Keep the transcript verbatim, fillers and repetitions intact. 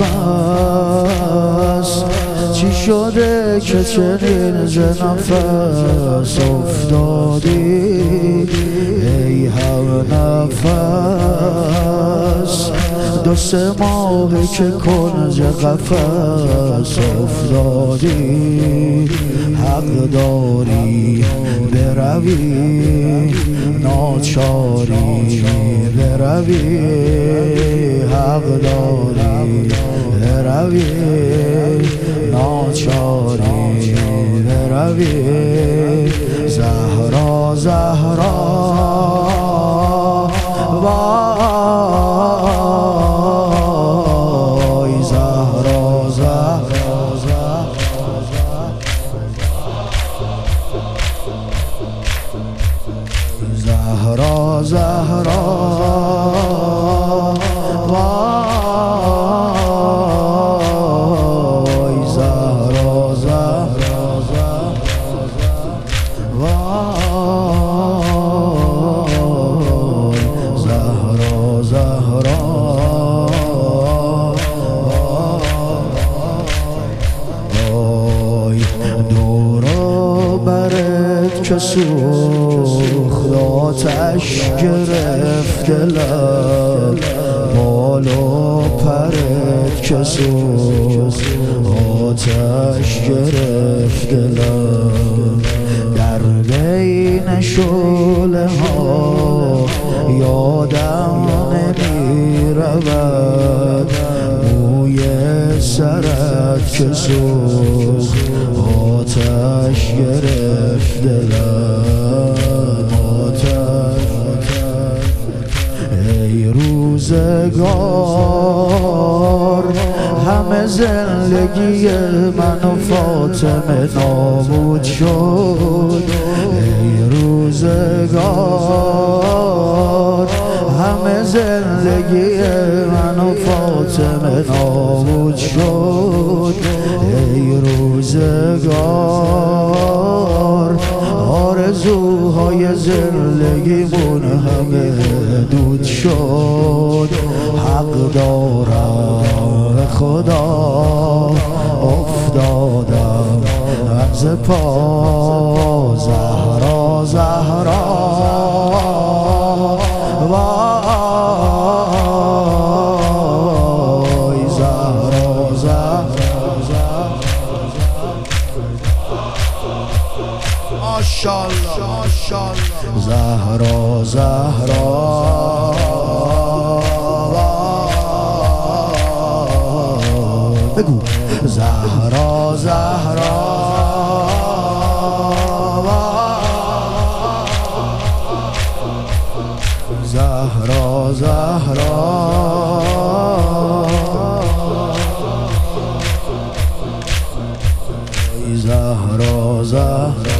نفس چی شده که چنین ز نفس افتادی ای هم نفس دو سه ماهی که کنج قفس افتادی حق داری بروی ناچاری بروی حق داری بروی ناچاری بروی زهرا زهرا وای زهرا زهرا زهرا زهرا وای زهرا زهرا وای زهرا زهرا وای دور برت که سوخت آتش گرفت دلم بال و پرت که سوخت آتش گرفت دلم در بین شعله ها یادم نمی رود موی سرت که سوخت آتش گرفت دلم ای روزگار همه زندگی من و فاطمه نابود شد ای روزگار همه زندگی من و فاطمه نابود شد ای روزگار آرزوهای زندگیمون همه دود شد حق دارم خدا افتادم از پا زهرا زهرا وای زهرا زهرا ماشاءالله ماشاءالله زهرا زهرا بگو زهرا زهرا زهرا زهرا زهرا زهرا